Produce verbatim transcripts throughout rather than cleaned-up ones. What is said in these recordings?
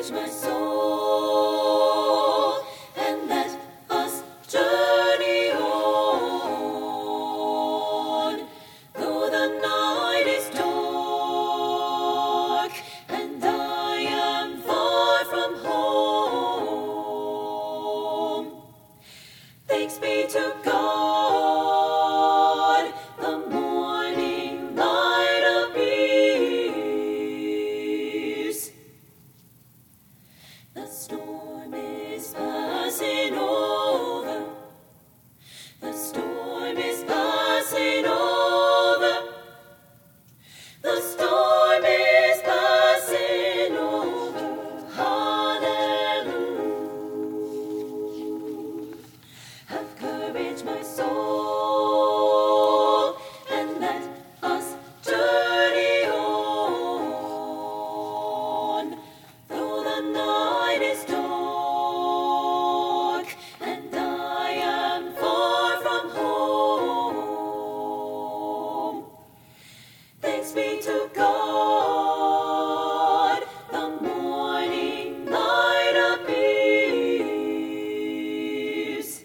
encourage my soul, and let us journey on. Though the night is dark and I am far from home, thanks be to God, the morning light appears. The storm is passing over. The storm is passing over. The storm is passing over. Hallelujah. Have courage, my soul, and let us journey on. Though the night is dark and I am far from home, thanks be to God, the morning light appears.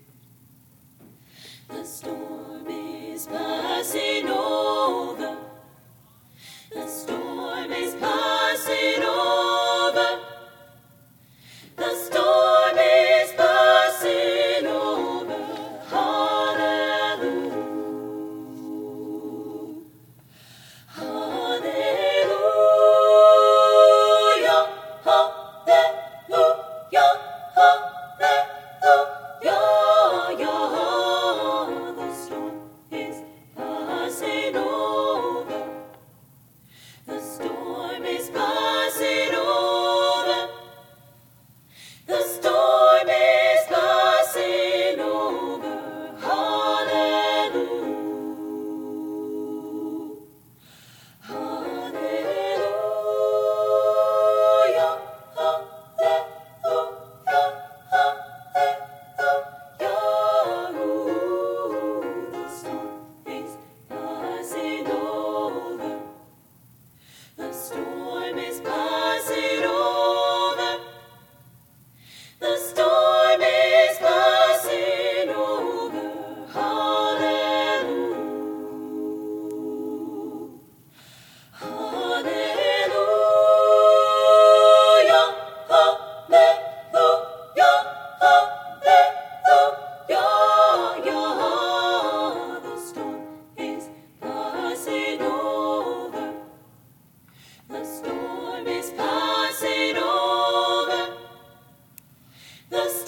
The storm is passing over. The storm is passing over. The storm is passing over. Hallelujah. Hallelujah. Hallelujah. Hallelujah. The storm is passing over. The storm is passing over. The storm is passing over. Hallelujah. Hallelujah. Hallelujah. Hallelujah. The storm is passing over. The storm is passing over. The storm is passing over. Hallelujah. Hallelujah. Hallelujah. Hallelujah. The storm is passing over. The storm is passing over. The